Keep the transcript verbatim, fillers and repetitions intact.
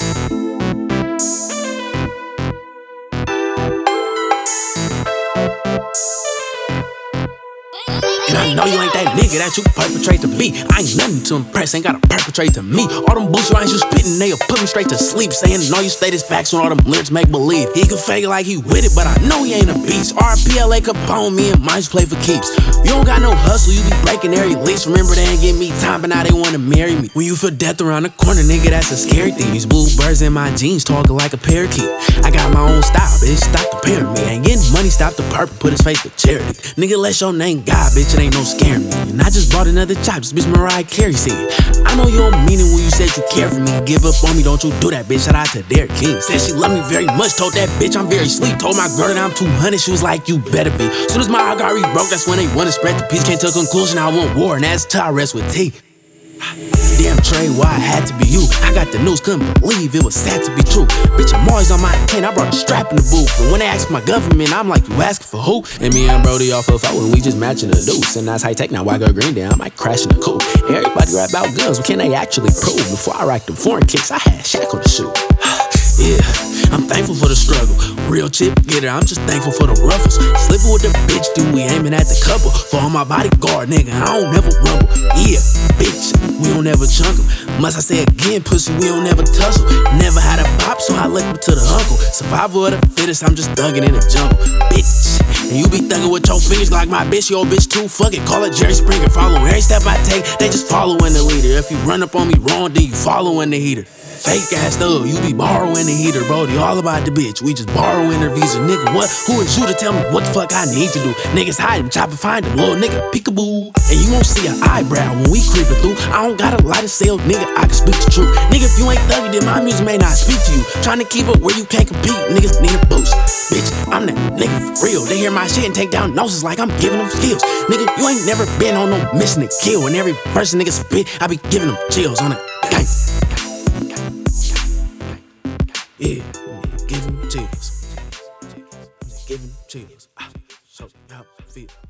And I know you ain't that nigga that you perpetrate to be. I ain't nothing to impress, ain't gotta perpetrate to me. All them bullshit lines you spittin', they'll put me straight to sleep. Saying all you status facts when all them lyrics make believe. He can fake it like he with it, but I know he ain't a beast. R P L A Capone, me and mine just play for keeps. You don't got no hustle, you be breaking every lease. Remember they ain't give me time, but now they wanna marry me. When you feel death around the corner, nigga, that's a scary thing. These blue birds in my jeans talking like a parakeet. I got my own style, bitch, stop comparing me. Ain't getting money, stop the purple, put his face for charity. Nigga, let your name God, bitch, it ain't no scaring me. And I just bought another chop, this bitch Mariah Carey said. I know you don't mean it when you said you care for me. Give up on me, don't you do that, bitch. Shout out to Derek King. Said she love me very much, told that bitch I'm very sweet. Told my girl that I'm two hundred, she was like, you better be. Soon as my heart got re-broke, that's when they wanna spread the peace. Came to a conclusion, I want war, and that's till I rest with T. Damn Trey, why I had to be you? I got the news, couldn't believe it was sad to be true. Bitch, I'm always on my ten, I brought the strap in the booth. But when they ask my government, I'm like, you asking for who? And me and Brody off of four, and we just matching the deuce. And that's high tech now, why go green down? I might crash in the coupe. Everybody rap about guns, what can they actually prove? Before I racked them foreign kicks, I had Shaq on the shoe. Yeah, I'm thankful for the struggle. Real chip getter, I'm just thankful for the ruffles. Slipping with the bitch, dude, we aiming at the couple. For all my bodyguard, nigga, I don't never rumble. Yeah, bitch, we don't ever chunk 'em. Must I say again, pussy, we don't ever tussle. Never had a pop, so I left me to the uncle. Survival of the fittest, I'm just thugging in the jungle. Bitch, and you be thugging with your fingers like my bitch, your bitch too. Fuck it, call it Jerry Springer. Follow every step I take, they just following the leader. If you run up on me wrong, then you following the heater. Fake ass thug, you be borrowing the heater, Brody. All about the bitch, we just borrowing her visa. Nigga, what? Who is you to tell me what the fuck I need to do? Niggas hide him, chop and find him, little nigga, peekaboo. And you won't see an eyebrow when we creeping through. I don't got a lot to say, nigga, I can speak the truth. Nigga, if you ain't thugging, then my music may not speak to you. Trying to keep up where you can't compete, niggas need a boost. Bitch, I'm that nigga for real. They hear my shit and take down noses like I'm giving them skills. Nigga, you ain't never been on no mission to kill. And every person nigga spit, I be giving them chills on it. Gang. Yeah, give him chills. Give him chills. Ah, so y'all feel.